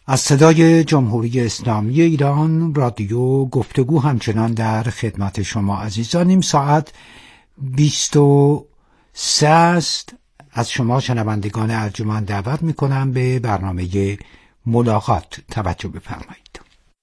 از صدای جمهوری اسلامی ایران رادیو گفتگو همچنان در خدمت شما عزیزان. نیم ساعت 23 است. از شما شنوندگان ارجمند دعوت میکنم به برنامه ملاقات توجه بفرمایید.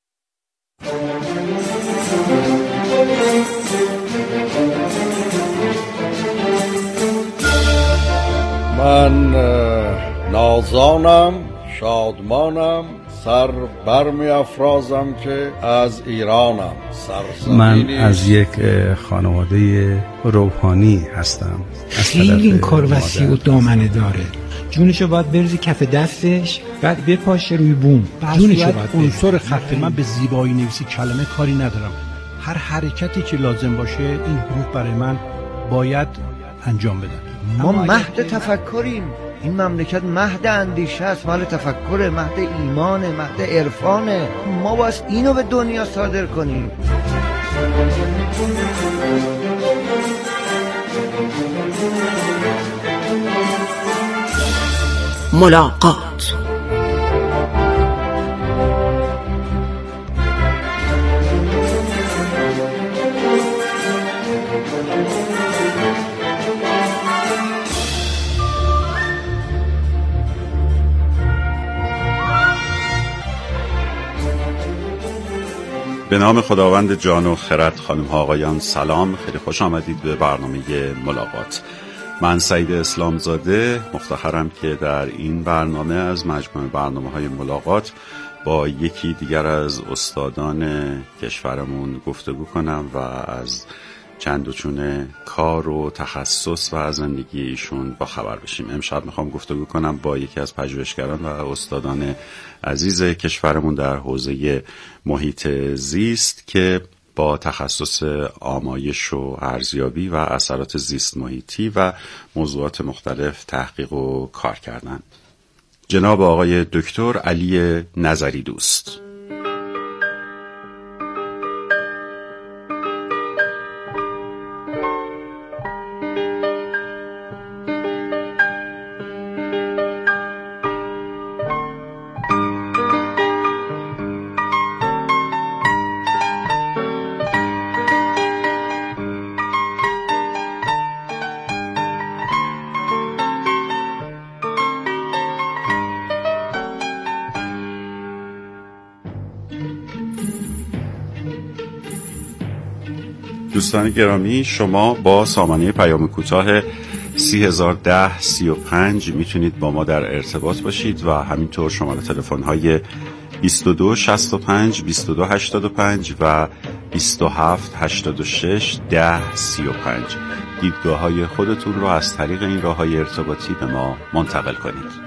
من نازانم، شادمانم، سر برمی افرازم که از ایرانم. من از یک خانواده روحانی هستم. خیلی این کار وسیع و دامنه داره. جونشو باید بریزی کف دستش، بعد بپاشه روی بوم. جونشو باید عنصر خط من به زیبایی نویسی کلمه کاری ندارم. هر حرکتی که لازم باشه این حروف برای من باید انجام بدن. ما مهد تفکریم. این مملکت مهد اندیشه است، مال تفکر، مهد ایمانه، مهد عرفانه. ما باید اینو به دنیا صادر کنیم. ملاقات. به نام خداوند جان و خرد. خانم ها آقایان سلام، خیلی خوش آمدید به برنامه ملاقات. من سعید اسلامزاده مفتخرم که در این برنامه از مجموعه برنامه‌های ملاقات با یکی دیگر از استادان کشورمون گفتگو کنم و از چند و چون کار و تخصص و زندگی ایشون با خبر بشیم. امشب میخوام گفتگو کنم با یکی از پژوهشگران و استادان عزیز کشورمون در حوزه محیط زیست که با تخصص آمایش و ارزیابی و اثرات زیست محیطی و موضوعات مختلف تحقیق و کار کردن. جناب آقای دکتر علی نظری دوست. دوستان گرامی، شما با سامانه پیام کوتاه 301035 میتونید با ما در ارتباط باشید و همینطور شماره تلفن‌های 2265 2285 و 2786 1035 دیدگاه‌های خودتون رو از طریق این راه‌های ارتباطی به ما منتقل کنید.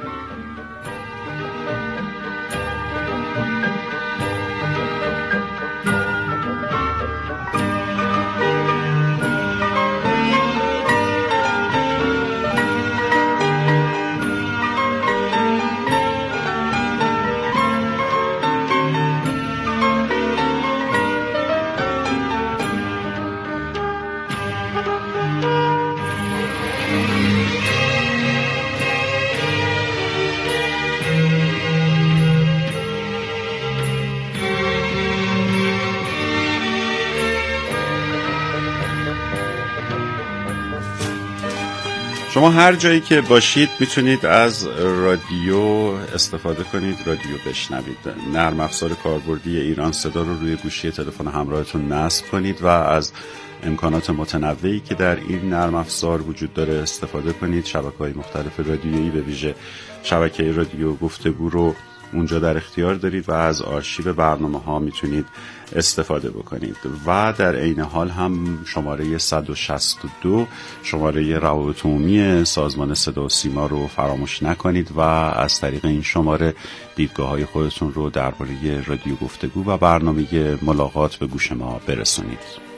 شما هر جایی که باشید میتونید از رادیو استفاده کنید، رادیو بشنوید. نرم افزار کاربردی ایران صدا رو روی گوشی تلفن همراهتون نصب کنید و از امکانات متنوعی که در این نرم افزار وجود داره استفاده کنید. شبکه‌های مختلف رادیویی به ویژه شبکه رادیو گفتگو رو اونجا در اختیار دارید و از آرشیو برنامه‌ها میتونید استفاده بکنید و در عین حال هم شماره 162 شماره روابط عمومی سازمان صدا و سیما رو فراموش نکنید و از طریق این شماره دیدگاه‌های خودتون رو درباره رادیو گفتگو و برنامه ملاقات به گوش ما برسونید.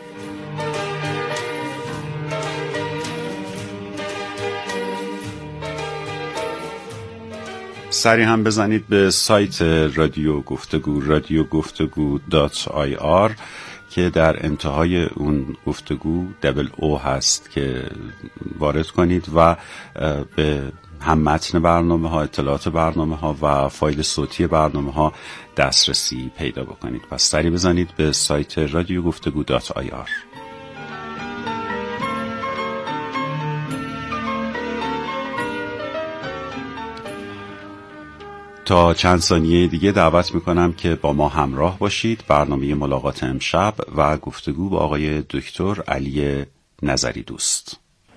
سری هم بزنید به سایت رادیو گفتگو radiogoftegu.ir که در انتهای اون گفتگو او هست که وارد کنید و به هم متن برنامه ها، اطلاعات برنامه ها و فایل صوتی برنامه ها دسترسی پیدا بکنید. پس سری بزنید به سایت رادیو گفتگو.ir. تا چند ثانیه دیگه دعوت میکنم که با ما همراه باشید. برنامه ملاقات امشب و گفتگو با آقای دکتر علی نظری دوست.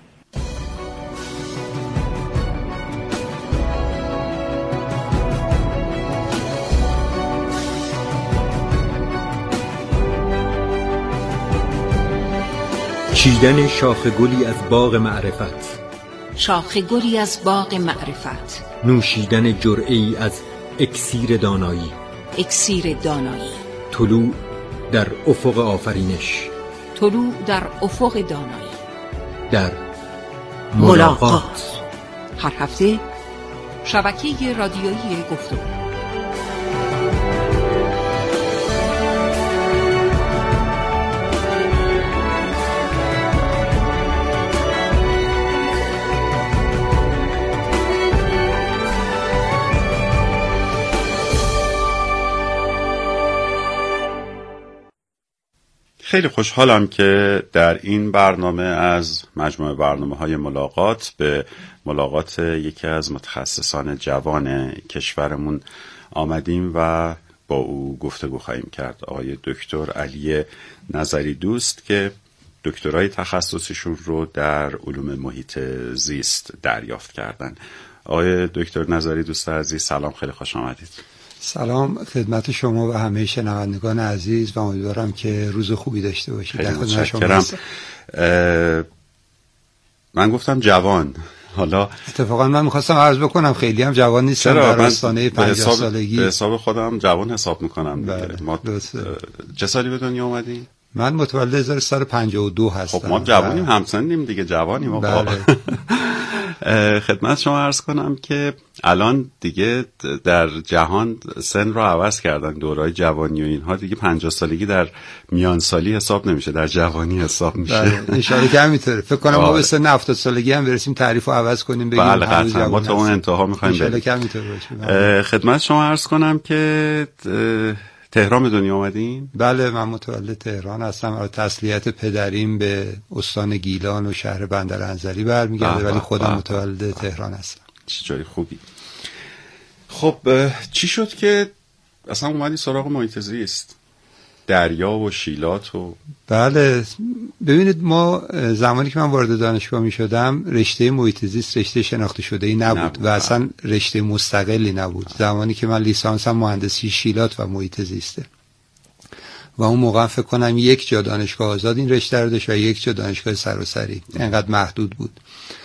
چیدن شاخ گلی از باغ معرفت، شاخ گلی از باغ معرفت، نوشیدن جرعه‌ای از اکسیر دانایی، اکسیر دانایی، طلوع در افق آفرینش، طلوع در افق دانایی، در ملاقات. هر هفته شبکه رادیویی گفتگو. خیلی خوشحالم که در این برنامه از مجموعه برنامه‌های ملاقات به ملاقات یکی از متخصصان جوان کشورمون آمدیم و با او گفتگو خواهیم کرد. آقای دکتر علی نظری دوست که دکترای تخصصیشون رو در علوم محیط زیست دریافت کردن. آقای دکتر نظری دوست عزیز، سلام، خیلی خوش آمدید. سلام خدمت شما و همه شنوندگان عزیز و امیدوارم که روز خوبی داشته باشید. خیلی متشکرم. من گفتم جوان، حالا اتفاقا من میخواستم عرض بکنم خیلی هم جوان نیستم، در آستانه 50 سالگی به حساب خودم جوان حساب میکنم. بله. چه سالی به دنیا اومدی؟ من متولد 1352 هستم. خب ما جوانیم، همسنیم دیگه، جوانیم. بله. خدمت شما عرض کنم که الان دیگه در جهان سن رو عوض کردن، دورای جوانی و اینها دیگه 50 سالگی در میان سالی حساب نمیشه، در جوانی حساب میشه. بله ان شاء الله که همینطوره. فکر کنم ما به سن 70 سالگی هم برسیم تعریف رو عوض کنیم بگیم بله قطعا ما تا اون انتها میخوایم بریم. ان شاء الله که همینطور باشه. خدمت شما عرض کنم که تهران به دنیا آمدین؟ بله من متولد تهران هستم. از تسلیت پدریم به استان گیلان و شهر بندرانزلی برمیگرده، ولی خودم متولد تهران هستم. چطوری، خوبی؟ خب چی شد که اصلا اومدی سراغ محیط زیست، دریا و شیلات و بله ببینید ما زمانی که من وارد دانشگاه می شدم رشته محیط زیست رشته شناخته شده ای نبود و اصلا رشته مستقلی نبود. زمانی که من لیسانسم مهندسی شیلات و محیط زیسته و اون موقع فکر کنم یک جا دانشگاه آزاد این رشته رو داشت و یک جا دانشگاه سراسری، انقدر محدود بود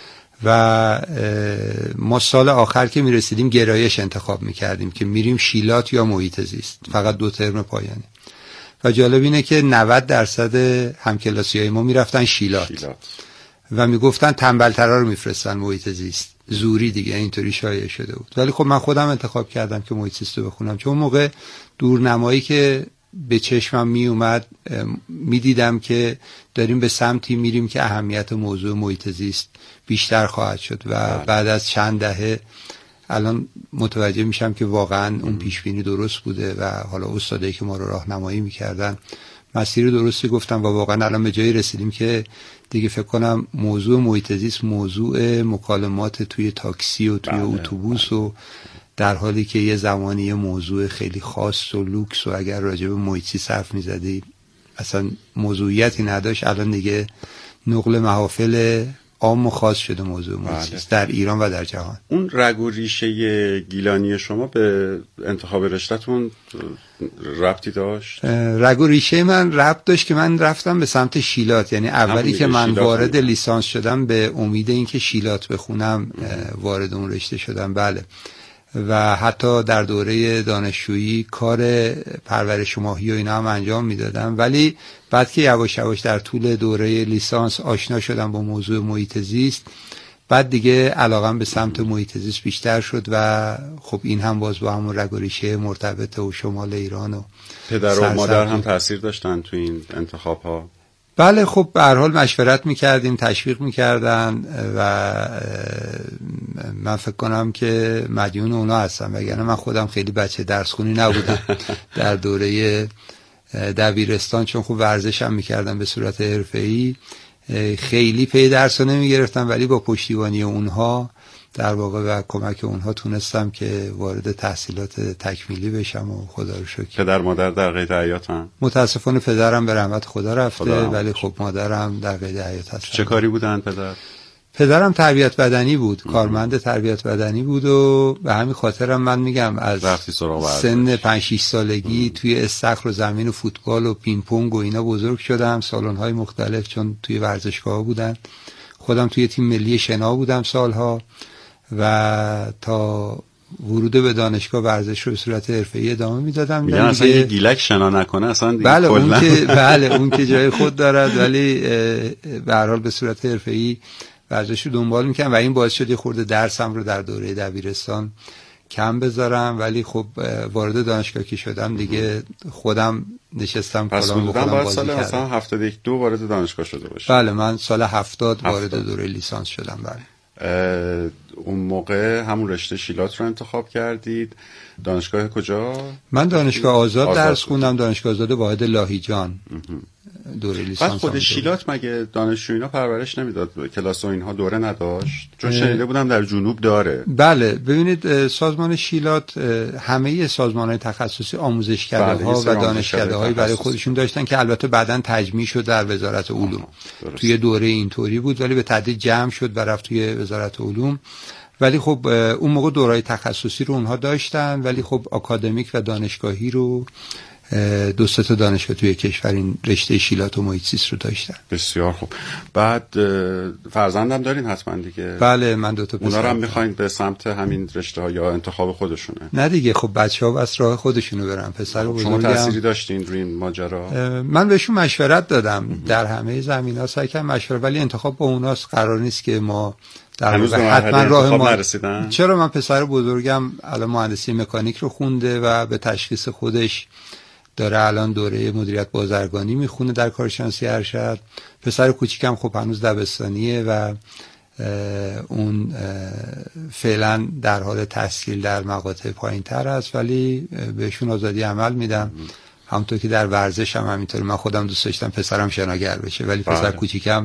و ما سال آخر که می رسیدیم گرایش انتخاب می کردیم که میریم شیلات یا محیط زیست، فقط 2 ترم پایانی. و جالب اینه که 90% همکلاسی‌های ما میرفتن شیلات و میگفتن تنبل‌ترا رو میفرستن محیط زیست، زوری دیگه اینطوری شایع شده بود. ولی خب من خودم انتخاب کردم که محیط زیست رو بخونم، چون موقع دورنمایی که به چشمم می اومد میدیدم که داریم به سمتی میریم که اهمیت موضوع محیط زیست بیشتر خواهد شد و بعد از چند دهه الان متوجه میشم که واقعا اون پیشبینی درست بوده و حالا استادایی که ما رو راهنمایی میکردن مسیر درستی گفتن و واقعا الان به جایی رسیدیم که دیگه فکر کنم موضوع محیط زیست موضوع مکالمات توی تاکسی و توی اتوبوس و در حالی که یه زمانی موضوع خیلی خاص و لوکس و اگر راجع به محیط زیست حرف میزدی اصلا موضوعیتی نداشت، الان دیگه نقل محافل عام و خاص شده موضوع محیط زیست در ایران و در جهان. اون رگ و ریشه گیلانی شما به انتخاب رشته‌تون ربطی داشت؟ رگ و ریشه من ربط داشت که من رفتم به سمت شیلات، یعنی اولی که من وارد لیسانس شدم به امید اینکه شیلات بخونم وارد اون رشته شدم. بله و حتی در دوره دانشجویی کار پرورش ماهی و اینا هم انجام میدادم، ولی بعد که یواش یواش در طول دوره لیسانس آشنا شدم با موضوع محیط زیست، بعد دیگه علاقم به سمت محیط زیست بیشتر شد و خب این هم باز با همون رگ و ریشه مرتبط و شمال ایران و پدر و مادر هم تاثیر داشتن تو این انتخاب ها؟ بله خب به هر حال مشورت میکردیم، تشویق میکردن و من فکر کنم که مدیون اونا هستم، وگرنه من خودم خیلی بچه درس خونی نبودم در دوره دبیرستان، چون خوب ورزشم میکردم به صورت حرفه‌ای، خیلی پی درس رو نمیگرفتم، ولی با پشتیبانی اونها در واقع و کمک اونها تونستم که وارد تحصیلات تکمیلی بشم و خدا رو شکر. پدر مادر در قید حیاتن؟ متاسفانه پدرم به رحمت خدا رفته، ولی خب مادرم در قید حیات هست. چه کاری بودن پدر؟ پدرم تربیت بدنی بود، کارمند تربیت بدنی بود و به همین خاطرم من میگم از سن 5-6 سالگی توی استخر و زمین و فوتبال و پینگ پونگ و اینا بزرگ شدم، سالن‌های مختلف چون توی ورزشگاه بودن. خودم توی تیم ملی شنا بودم سالها و تا ورود به دانشگاه ورزش رو به صورت حرفه‌ای ادامه میدادم. میگن اصلا یه گیلک شنا نکنه اصلا دیگه. بله اون که جای خود دارد، ولی به هر حال به صورت حرفه‌ای ورزش رو دنبال میکنم و این باعث شد یه خورده درسم رو در دوره دبیرستان کم بذارم، ولی خب وارد دانشگاه که شدم دیگه خودم نشستم کلام بخورم بازی کردم. سال مثلا 71 وارد دانشگاه شده باشی؟ بله من سال 70 وارد دوره لیسانس شدم. بله اون موقع همون رشته شیلات رو انتخاب کردید. دانشگاه کجا؟ من دانشگاه آزاد درس خوندم، دانشگاه آزاد واحد لاهیجان دوره لیسانس. بعد خود شیلات مگه دانشجو اینا پرورش نمیداد؟ کلاس و اینها دوره نداشت؟ چون شنیده بودم در جنوب داره. بله ببینید سازمان شیلات همه سازمان‌های تخصصی آموزشکده‌ها و دانشکده‌هایی برای خودشون داشتن که البته بعداً تجمیع شد در وزارت علوم. توی دوره اینطوری بود ولی به تدریج جمع شد و رفت توی وزارت علوم. ولی خب اون موقع دوره‌های تخصصی رو اونها داشتن، ولی خب آکادمیک و دانشگاهی رو 2-3 تا دانشگاه توی کشور این رشته شیلات و محیط زیست رو داشتن. بسیار خوب. بعد فرزندم دارین حتما دیگه؟ بله من 2 تا پسر. اونا رو هم می‌خواید به سمت همین رشته ها یا انتخاب خودشونه؟ نه دیگه خب بچه‌ها بس راه خودشونو برن. پسر بزرگم شما تأثیری داشتین روی این ماجرا؟ من بهشون مشورت دادم در همه زمینه‌ها، سعی کردم مشورت، ولی انتخاب با اوناست. قرار نیست که ما در حتما راه ما نرسیدن. چرا من پسر بزرگم الان مهندسی مکانیک رو خونده و به تشخیص خودش داره الان دوره مدیریت بازرگانی میخونه در کارشناسی ارشد. پسر کوچیکم خب هنوز دبستانیه و اون فعلا در حال تحصیل در مقاطع پایین‌تر است، ولی بهشون آزادی عمل میدم. همونطور که در ورزش هم همینطور، من خودم دوست داشتم پسرم شناگر بشه، ولی پسر کوچیکم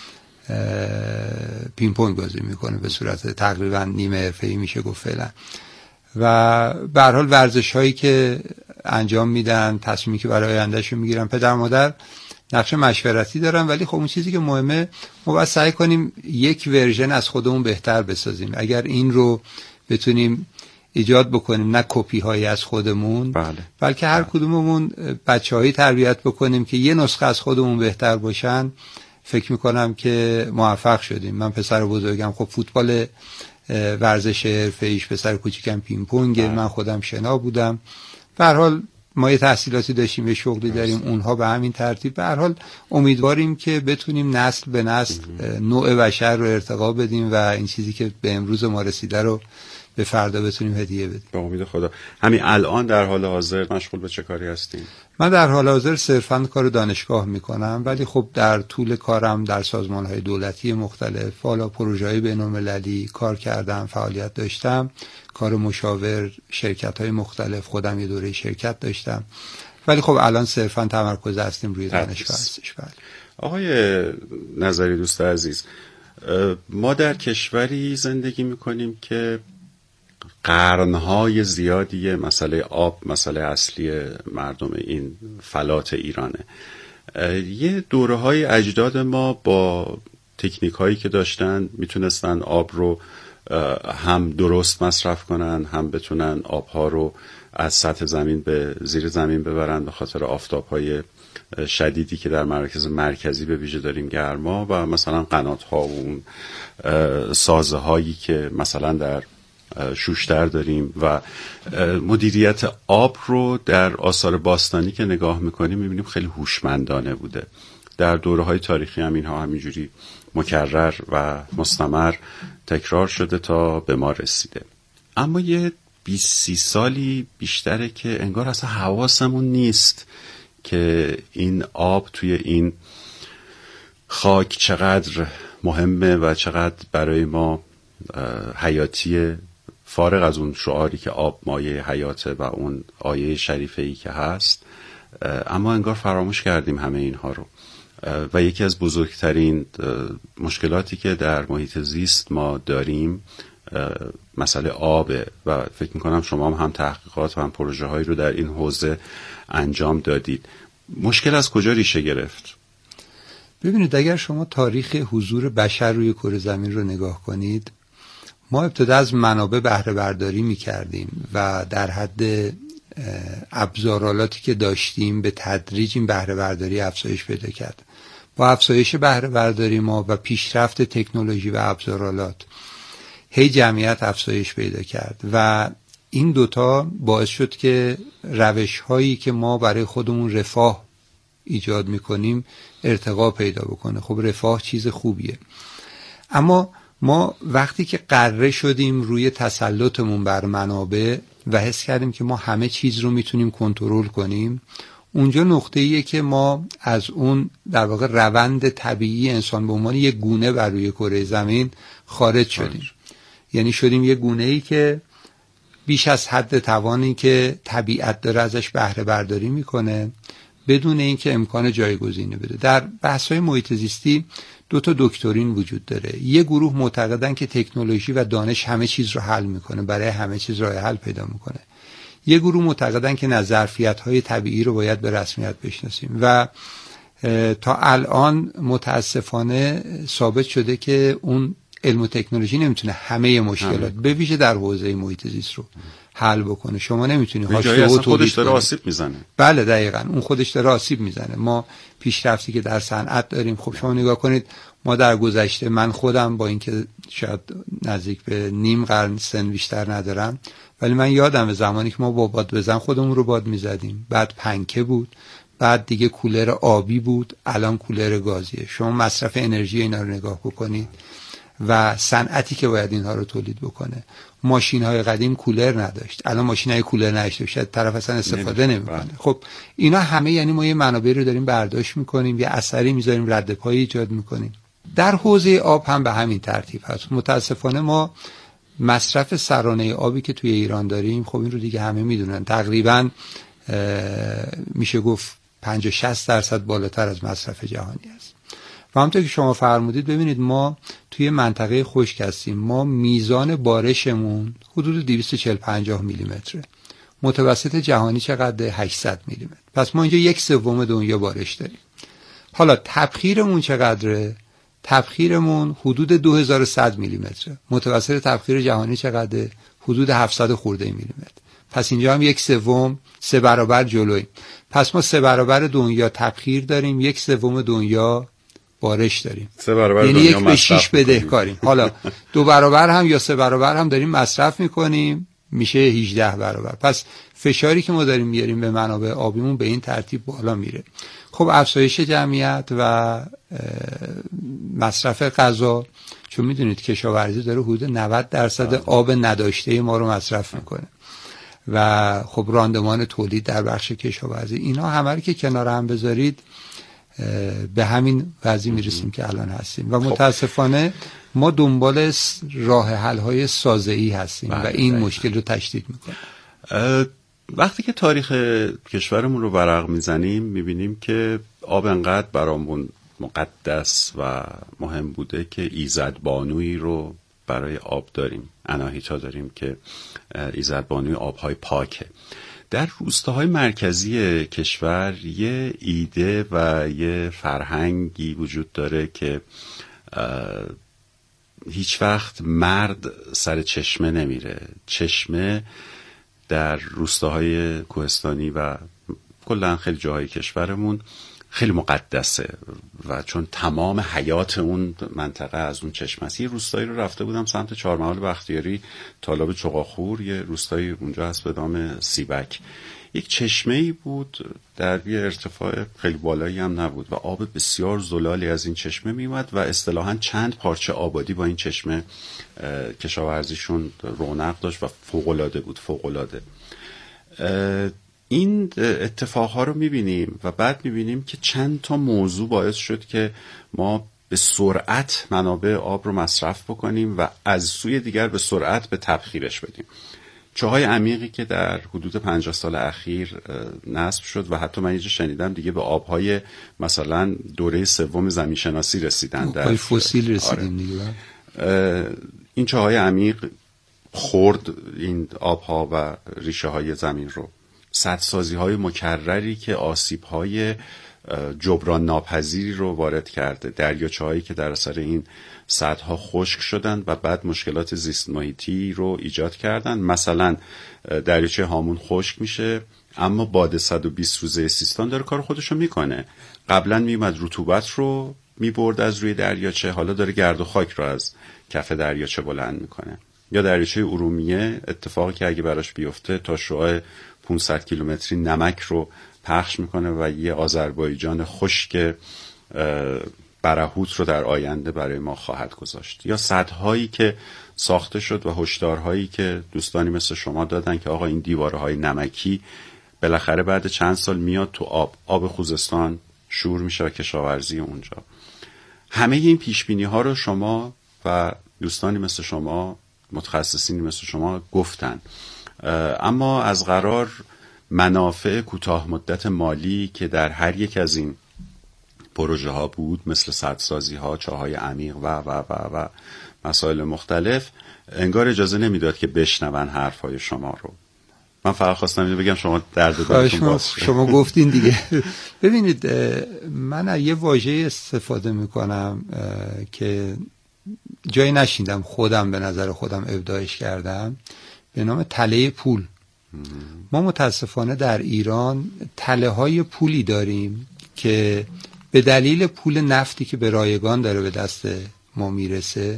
پینگ پونگ بازی میکنه به صورت تقریبا نیمه حرفه‌ای میشه گفت فعلا. و به هر حال ورزش هایی که انجام میدن، تصمیمی که برای آیندهشون میگیرن، پدر مادر نقش مشورتی دارن، ولی خب اون چیزی که مهمه ما باید سعی کنیم یک ورژن از خودمون بهتر بسازیم. اگر این رو بتونیم ایجاد بکنیم، نه کپی هایی از خودمون، بلکه هر کدوممون بچه‌هایی تربیت بکنیم که یه نسخه از خودمون بهتر باشن، فکر میکنم که موفق شدیم. من پسر بزرگم خب فوتبال ورزش حرفه‌ایش، پسر کوچیکم پینگ پونگ، من خودم شنا بودم. به هر حال ما یه تحصیلاتی داشتیم، یه شغلی داریم، اونها به همین ترتیب. به هر حال امیدواریم که بتونیم نسل به نسل نوع بشر رو ارتقا بدیم و این چیزی که به امروز ما رسیده رو به فردا بتونیم هدیه بدیم. به امید خدا. همین الان در حال حاضر مشغول به چه کاری هستین؟ من در حال حاضر صرفاً کار دانشگاه میکنم، ولی خب در طول کارم در سازمان‌های دولتی مختلف، حالا پروژه‌های بین‌المللی کار کردم، فعالیت داشتم، کار مشاور، شرکت‌های مختلف، خودم یه دوره شرکت داشتم، ولی خب الان صرفاً تمرکز هستیم روی دانشگاه هستش. بله. آقای نظری دوست عزیز، ما در کشوری زندگی میکنیم که قرنهای زیادی مسئله آب مسئله اصلی مردم این فلات ایرانه. یه دوره‌های اجداد ما با تکنیک هایی که داشتن میتونستن آب رو هم درست مصرف کنن، هم بتونن آبها رو از سطح زمین به زیر زمین ببرن به خاطر آفتاب‌های شدیدی که در مراکز مرکزی به ویژه داریم گرما، و مثلا قنات‌ها و اون سازه هایی که مثلا در شوشتر داریم و مدیریت آب رو در آثار باستانی که نگاه میکنیم میبینیم خیلی هوشمندانه بوده. در دوره‌های تاریخی هم اینها همینجوری مکرر و مستمر تکرار شده تا به ما رسیده. اما یه 20-30 سالی بیشتره که انگار اصلا حواسمون نیست که این آب توی این خاک چقدر مهمه و چقدر برای ما حیاتیه، فارغ از اون شعاری که آب مایه حیاته و اون آیه شریفه‌ای که هست، اما انگار فراموش کردیم همه اینها رو. و یکی از بزرگترین مشکلاتی که در محیط زیست ما داریم مسئله آبه و فکر میکنم شما هم تحقیقات و هم پروژه هایی رو در این حوزه انجام دادید. مشکل از کجا ریشه گرفت؟ ببینید، اگر شما تاریخ حضور بشر روی کره زمین رو نگاه کنید، ما ابتدا از منابع بهره برداری میکردیم و در حد ابزارالاتی که داشتیم به تدریج این بهره برداری افزایش پیدا کرد. با افزایش بهره برداری ما و پیشرفت تکنولوژی و ابزارالات هی جمعیت افزایش پیدا کرد و این دوتا باعث شد که روش هایی که ما برای خودمون رفاه ایجاد میکنیم ارتقا پیدا بکنه. خب رفاه چیز خوبیه، اما ما وقتی که غره شدیم روی تسلطمون بر منابع و حس کردیم که ما همه چیز رو میتونیم کنترل کنیم، اونجا نقطه‌ایه که ما از اون در واقع روند طبیعی انسان به عنوان یک گونه بر روی کره زمین خارج شدیم. یعنی شدیم یک گونه‌ای که بیش از حد توانی که طبیعت داره ازش بهره برداری میکنه بدون اینکه امکان جایگزینی بده. در بحث‌های محیط زیستی دو تا دکترین وجود داره. یه گروه معتقدن که تکنولوژی و دانش همه چیز رو حل میکنه، برای همه چیز راه حل پیدا میکنه. یه گروه معتقدن که ظرفیت‌های طبیعی رو باید به رسمیت بشناسیم و تا الان متاسفانه ثابت شده که اون علم و تکنولوژی نمیتونه همه مشکلات به ویژه در حوزه محیط زیست رو حل بکنه. شما نمیتونی خودش داره آسیب میزنه. بله دقیقاً، اون خودش داره آسیب میزنه. ما پیشرفتی که در صنعت داریم، خب شما نگاه کنید، ما در گذشته، من خودم با اینکه شاید نزدیک به نیم قرن سن بیشتر ندارم، ولی من یادم زمانی که ما با باد بزن خودمون رو باد میزدیم، بعد پنکه بود، بعد دیگه کولر آبی بود، الان کولر گازیه. شما مصرف انرژی اینا رو نگاه بکنید و صنعتی که باید اینها رو تولید بکنه. ماشین‌های قدیم کولر نداشت، الان ماشین‌های کولر نداشته، شاید طرف اصلا استفاده نمی‌کنه. خب اینا همه یعنی ما یه منابع رو داریم برداشت می‌کنیم، یه اثری می‌ذاریم، رد پایی ایجاد می‌کنیم. در حوزه آب هم به همین ترتیب هست. متاسفانه ما مصرف سرانه آبی که توی ایران داریم، خب این رو دیگه همه میدونن، تقریبا میشه گفت 50-60% بالاتر از مصرف جهانی است. و همونطور که شما فرمودید، ببینید ما توی منطقه خشک هستیم. ما میزان بارشمون حدود 240-250 میلیمتره. متوسط جهانی چقدر؟ 800 میلیمتر. پس ما اینجا 1/3 دنیا بارش داریم. حالا تبخیرمون چقدره؟ تبخیرمون حدود 2100 میلیمتره. متوسط تبخیر جهانی چقدره؟ حدود 700 خورده میلیمتر. پس اینجا هم 1/3، 3 برابر جلویم. پس ما 3 برابر دنیا تبخیر داریم، 1/3 دنیا بارش داریم. 3 برابر یعنی دنیا 1/6 بدهکاریم. حالا 2 برابر هم یا 3 برابر هم داریم مصرف میکنیم، میشه 18 برابر. پس فشاری که ما داریم میاریم به منابع آبیمون به این ترتیب بالا میره. خب افزایش جمعیت و مصرف غذا، چون میدونید کشاورزی داره حدود 90% آب نداشته ما رو مصرف میکنه و خب راندمان تولید در بخش کشاورزی، اینا همه رو که کنار هم بذارید به همین وضعی میرسیم که الان هستیم و متاسفانه ما دنبال راه حل های سازه‌ای هستیم و این مشکل رو تشدید میکنه. وقتی که تاریخ کشورمون رو ورق میزنیم میبینیم که آب انقدر برامون مقدس و مهم بوده که ایزدبانویی رو برای آب داریم، اناهیتا داریم که ایزدبانوی آبهای پاکه. در روستاهای مرکزی کشور یه ایده و یه فرهنگی وجود داره که هیچ وقت مرد سر چشمه نمیره. چشمه در روستاهای کوهستانی و کلا خیلی جاهای کشورمون خیلی مقدسه و چون تمام حیات اون منطقه از اون چشمه است. یه روستایی رو رفته بودم سمت چهارمحال بختیاری، تالاب چقاخور، یه روستایی اونجا هست به نام سیبک. یک چشمه‌ای بود در یه ارتفاع خیلی بالایی هم نبود و آب بسیار زلالی از این چشمه میومد و اصطلاحاً چند پارچه آبادی با این چشمه کشاورزیشون رونق داشت و فوق‌العاده بود، فوق‌العاده. این اتفاقها رو میبینیم و بعد میبینیم که چند تا موضوع باعث شد که ما به سرعت منابع آب رو مصرف بکنیم و از سوی دیگر به سرعت به تبخیرش بدیم. چاهای عمیقی که در حدود 50 سال اخیر نصب شد و حتی من یه جا شنیدم دیگه به آبهای مثلا دوره سوم زمین شناسی رسیدن، در فسیل رسیدیم دیگه. این چاهای عمیق خورد این آبها و ریشه های زمین رو. سدسازی های مکرری که آسیب های جبران ناپذیری رو وارد کرده، دریاچه‌هایی که در اثر این سدها خشک شدند و بعد مشکلات زیست محیطی رو ایجاد کردن. مثلا دریاچه هامون خشک میشه، اما باد 120 روزه سیستان داره کار خودش رو میکنه. قبلا میومد رطوبت رو میبرد از روی دریاچه، حالا داره گرد و خاک رو از کف دریاچه بلند میکنه. یا دریاچه ارومیه، اتفاقی که اگه براش بیفته تا شعاع 500 کیلومتری نمک رو پخش میکنه و یه آذربایجان خشک برهوت رو در آینده برای ما خواهد گذاشت. یا سدهایی که ساخته شد و هشدارهایی که دوستانی مثل شما دادن که آقا این دیوارهای نمکی بالاخره بعد چند سال میاد تو آب خوزستان شور میشه و کشاورزی اونجا. همه این پیشبینی ها رو شما و دوستانی مثل شما، متخصصینی مثل شما گفتن، اما از قرار منافع کوتاه مدت مالی که در هر یک از این پروژه ها بود، مثل سدسازی ها، چاهای عمیق و مسائل مختلف، انگار اجازه نمیداد که بشنون حرفای شما رو. من فقط خواستم اینو بگم، شما درد دلتون باز شما گفتین دیگه. ببینید، من یه واژه استفاده میکنم که جایی نشیندم، خودم به نظر خودم ابداعش کردم، به نام تله پول. ما متاسفانه در ایران تله های پولی داریم که به دلیل پول نفتی که به رایگان داره به دست ما میرسه،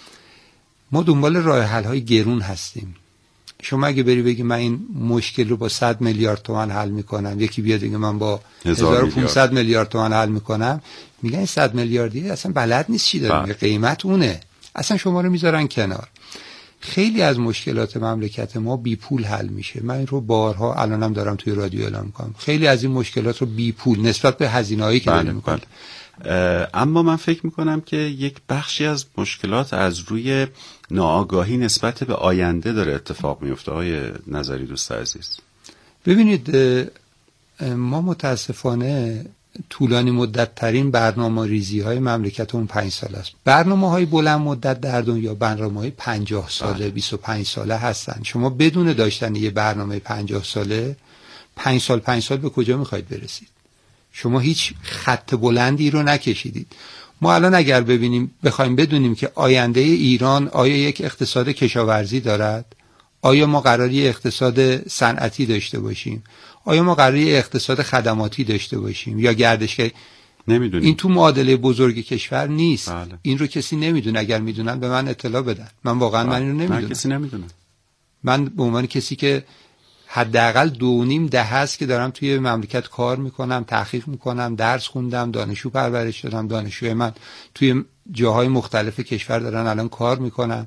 ما دنبال راه حل های گرون هستیم. شما اگه بری بگی من این مشکل رو با 100 میلیارد تومان حل میکنم، یکی بیاد بگه من با 1500 میلیارد تومان حل میکنم، میگن این 100 میلیاردی اصلا بلد نیست چی داره، قیمت اونه، اصلا شما رو میذارن کنار. خیلی از مشکلات مملکت ما بی پول حل میشه. من این رو بارها الانم دارم توی رادیو اعلام میکنم، خیلی از این مشکلات رو بی پول نسبت به هزینه‌هایی که داریم میکنه. اما من فکر میکنم که یک بخشی از مشکلات از روی ناآگاهی نسبت به آینده داره اتفاق میفته. آقای نظری دوست عزیز، ببینید، ما متاسفانه طولانی مدت ترین برنامه ریزی های مملکتمون 5 سال است. برنامه های بلند مدت در دنیا برنامه های 50 ساله 25 ساله هستن. شما بدون داشتن یه برنامه 50 ساله 5 سال به کجا میخواید برسید؟ شما هیچ خط بلندی رو نکشیدید. ما الان اگر بخوایم بدونیم که آینده ایران آیا یک اقتصاد کشاورزی دارد، آیا ما قراری اقتصاد صنعتی داشته باشیم، آیا ما قراری اقتصاد خدماتی داشته باشیم یا گردشگری، نمیدونیم. این تو معادله بزرگ کشور نیست. بله. این رو کسی نمیدونه. اگر میدونن به من اطلاع بدن. من واقعا من اینو نمیدونم. کسی نمیدونه. من به عنوان کسی که حداقل 2.5 دهه است که دارم توی مملکت کار میکنم، تحقیق میکنم، درس خوندم، دانشجو پرورش دادم، دانشجوی من توی جاهای مختلف کشور دارن الان کار میکنن،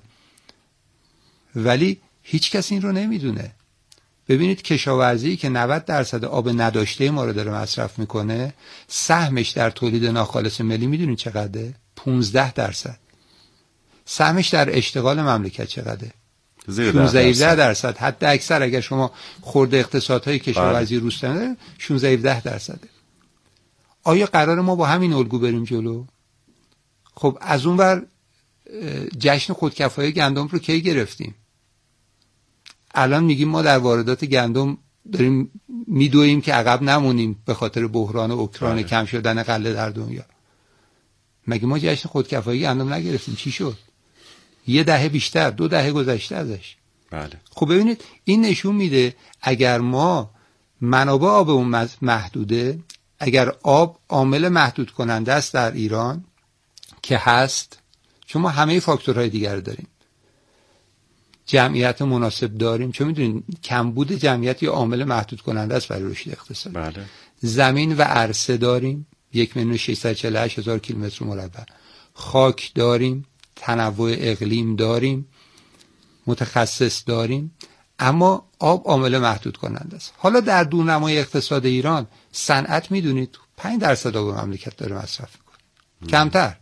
ولی هیچ کس این رو نمیدونه. ببینید، کشاورزی که 90% آب نداشته ما رو داره مصرف میکنه، سهمش در تولید ناخالص ملی میدونید چقدره؟ 15%. سهمش در اشتغال مملکت چقدره؟ 16-17%. حتی اکثر اگر شما خورده اقتصادهای کشاورزی روستایی 16-17%. آیا قرار ما با همین الگو بریم جلو؟ خب از اون ور جشن خودکفایی گندم رو کی گرفتیم؟ الان میگیم ما در واردات گندم داریم میدویم که عقب نمونیم به خاطر بحران اوکراین، کم شدن غله در دنیا. مگه ما جشن خودکفایی گندم نگرفتیم؟ چی شد؟ 1 دهه بیشتر، 2 دهه گذشته ازش. بله. خب ببینید، این نشون میده اگر ما منابع آبمون محدوده، اگر آب عامل محدود کننده است در ایران که هست، چون ما همه فاکتورهای دیگر داریم، جمعیت مناسب داریم، چون میدونید کمبود جمعیت یا عامل محدود کننده است برای رشد اقتصادی. بله. زمین و عرصه داریم 1,648,000 کیلومتر مربع، خاک داریم، تنوع اقلیم داریم، متخصص داریم. اما آب عامل محدود کننده است. حالا در دورنمای اقتصاد ایران صنعت میدونید 5% آب مملکت داره مصرف میکنه، کمتر.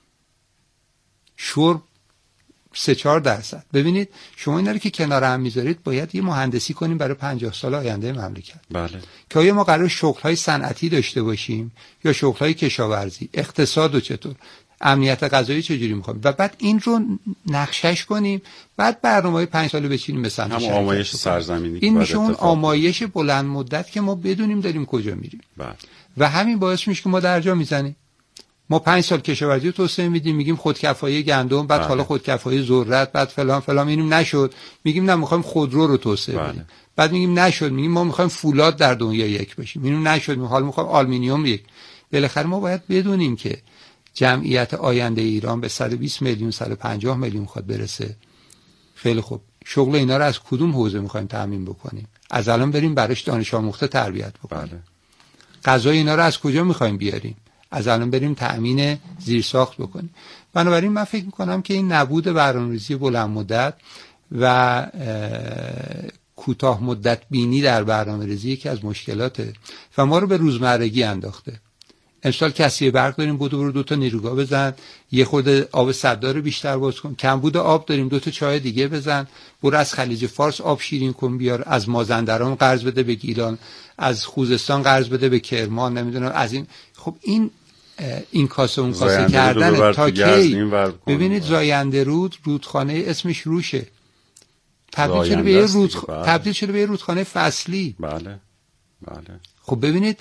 شرب 3-4%. ببینید شما اینا رو که کنار هم میذارید باید یه مهندسی کنیم برای 50 سال آینده مملکت. بله. که آیا ما قرار شغل‌های صنعتی داشته باشیم یا شغل‌های کشاورزی، اقتصاد و چطور، امنیت غذایی چجوری می‌خوایم و بعد این رو نقشش کنیم، بعد برنامه‌های 5 ساله بچینیم به سمت هم آمایش سرزمینی. این میشه اون آمایش بلند مدت که ما بدونیم داریم کجا میریم. بله. و همین باعث میشه که ما درجا میزنیم. ما 5 سال کشاورزی رو توسعه میدیم، میگیم خودکفایی گندم، بعد حالا خودکفایی ذرت، بعد فلان فلان، اینم نشد، میگیم نه میخوایم خودرو رو توسعه بدیم. بعد میگیم نشد، میگیم ما میخوایم فولاد در دنیا یک بشیم، اینم نشد، حالا میخوایم آلومینیوم یک. بالاخره ما باید بدونیم که جمعیت آینده ایران به 120 میلیون 150 میلیون میخواد برسه. خیلی خوب، شغل اینا رو از کدوم حوزه میخوایم تامین بکنیم؟ از الان بریم براش دانش آموخته تربیت بکنیم. غذای اینا رو از کجا میخوایم بیاریم؟ از الان بریم تأمین زیرساخت بکنیم. بنابراین من فکر میکنم که این نبود برنامه‌ریزی بلند مدت و کوتاه مدت بینی در برنامه‌ریزی یکی از مشکلاته و ما رو به روزمرگی انداخته. امسال کسری برق داریم، برو 2 تا نیروگاه بزن، یه خورده آب سدار رو بیشتر باز کن. کمبود آب داریم، 2 تا چای دیگه بزن، برو از خلیج فارس آب شیرین کن بیار، از مازندران قرض بده به گیلان، از خوزستان قرض بده به کرمان، نمیدونم از این. خب این کاسه اون کاسه کردن تا کی؟ ببینید زاینده رودخانه اسمش روشه، تبدیل شده به یه رودخانه فصلی. بله. خب ببینید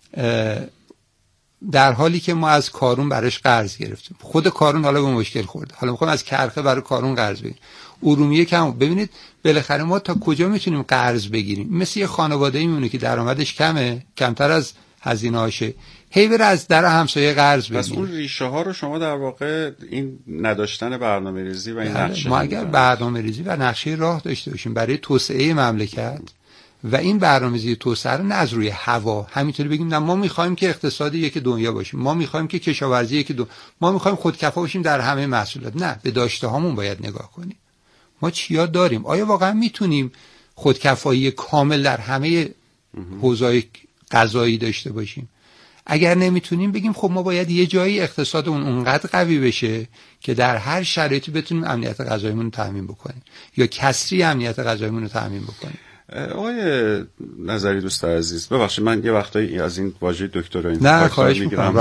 در حالی که ما از کارون براش قرض گرفتیم، خود کارون حالا به مشکل خورده، حالا میخوام از کرخه برای کارون قرض بگیریم، ارومیه کم. ببینید بالاخره ما تا کجا میتونیم قرض بگیریم؟ مثل یه خانواده‌ای میمونه که درآمدش کمه، کمتر از هزینه‌هاشه، هی بره از در همسایه قرض بگیره. پس اون ریشه ها رو شما در واقع این نداشتن برنامه‌ریزی و این نقشه، ما اگر برنامه‌ریزی و نقشه راه داشته باشیم برای توسعه مملکت و این برنامه‌ریزی توسعه رو نه از روی هوا همینطوری بگیم نه ما می‌خوایم که اقتصاد یک دنیا باشیم، ما می‌خوایم که کشاورزی یک ما می‌خوایم خودکفا باشیم در همه محصولات. نه، به داشته هامون باید نگاه کنیم. ما چیا داریم؟ آیا واقعا میتونیم خودکفایی کامل در همه حوزه‌های غذایی داشته باشیم؟ اگر نمیتونیم بگیم خب ما باید یه جایی اقتصادمون اونقدر قوی بشه که در هر شرایطی بتونیم امنیت غذاییمون رو تامین بکنیم یا کسری امنیت غذاییمون رو تامین بکنیم. آقای نظری دوست عزیز، ببخشید من یه وقتایی از این واژه دکتر این نه خواهش می‌کنم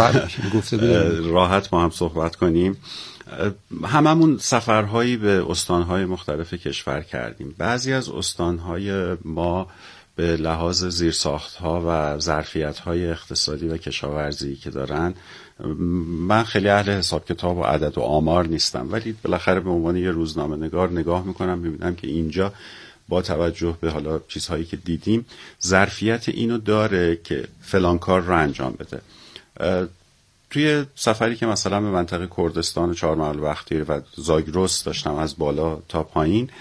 راحت ما هم صحبت کنیم. هممون سفرهایی به استانهای مختلف کشور کردیم. بعضی از استانهای ما به لحاظ زیرساخت‌ها و ظرفیت‌های اقتصادی و کشاورزی که دارن، من خیلی اهل حساب کتاب و عدد و آمار نیستم، ولی بالاخره به عنوان یه روزنامه‌نگار نگاه می‌کنم، می‌بینم که اینجا با توجه به حالا چیزهایی که دیدیم ظرفیت اینو داره که فلان کار رو انجام بده. توی سفری که مثلا به منطقه کردستان و چهارمحال بختیاری و زاگرس داشتم از بالا تا پایین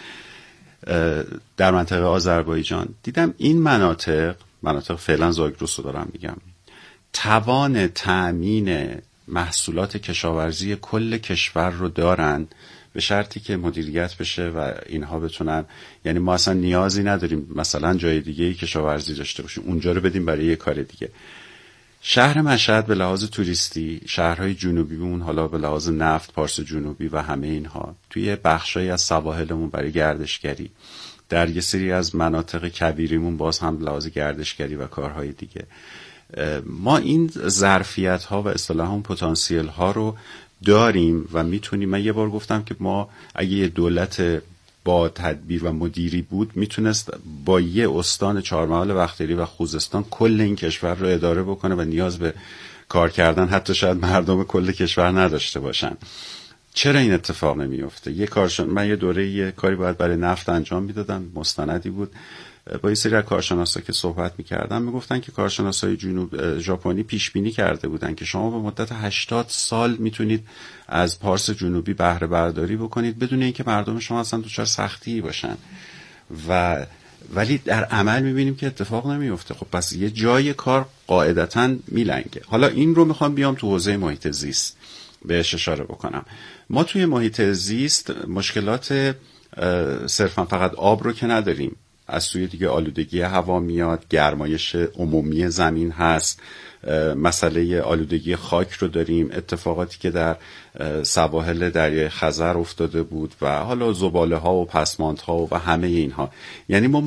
در منطقه آذربایجان، دیدم این مناطق فعلا زاگرس رو دارم میگم، توان تأمین محصولات کشاورزی کل کشور رو دارن به شرطی که مدیریت بشه و اینها بتونن، یعنی ما اصلا نیازی نداریم مثلا جای دیگه کشاورزی داشته باشیم، اونجا رو بدیم برای یه کار دیگه. شهر مشهد به لحاظ توریستی، شهرهای جنوبیمون حالا به لحاظ نفت، پارس جنوبی و همه اینها، توی بخشایی از سواحلمون برای گردشگری، در یه سری از مناطق کبیریمون باز هم به لحاظ گردشگری و کارهای دیگه، ما این ظرفیت ها و اصطلاحاً پتانسیل ها رو داریم و میتونیم. من یه بار گفتم که ما اگه یه دولت با تدبیر و مدیری بود میتونست با یه استان چهارمحال بختیاری و خوزستان کل این کشور رو اداره بکنه و نیاز به کار کردن حتی شاید مردم کل کشور نداشته باشن. چرا این اتفاق نمیفته؟ من یه دوره یه کاری باید برای نفت انجام میدادم، مستندی بود، با یه سری از کارشناسا که صحبت میکردم میگفتن که کارشناسای ژاپنی پیش بینی کرده بودن که شما به مدت 80 سال میتونید از پارس جنوبی بهره برداری بکنید بدون اینکه مردم شما اصلا دچار سختی باشن، ولی در عمل میبینیم که اتفاق نمیفته. خب پس یه جای کار قاعدتاً میلنگه. حالا این رو میخوام بیام تو حوزه محیط زیست بهش اشاره بکنم. ما توی محیط زیست مشکلات صرفا فقط آب رو که نداریم، از سوی دیگه آلودگی هوا میاد، گرمایش عمومی زمین هست، مسئله آلودگی خاک رو داریم، اتفاقاتی که در سواحل دریای خزر افتاده بود و حالا زباله ها و پسماند ها و همه اینها. یعنی ما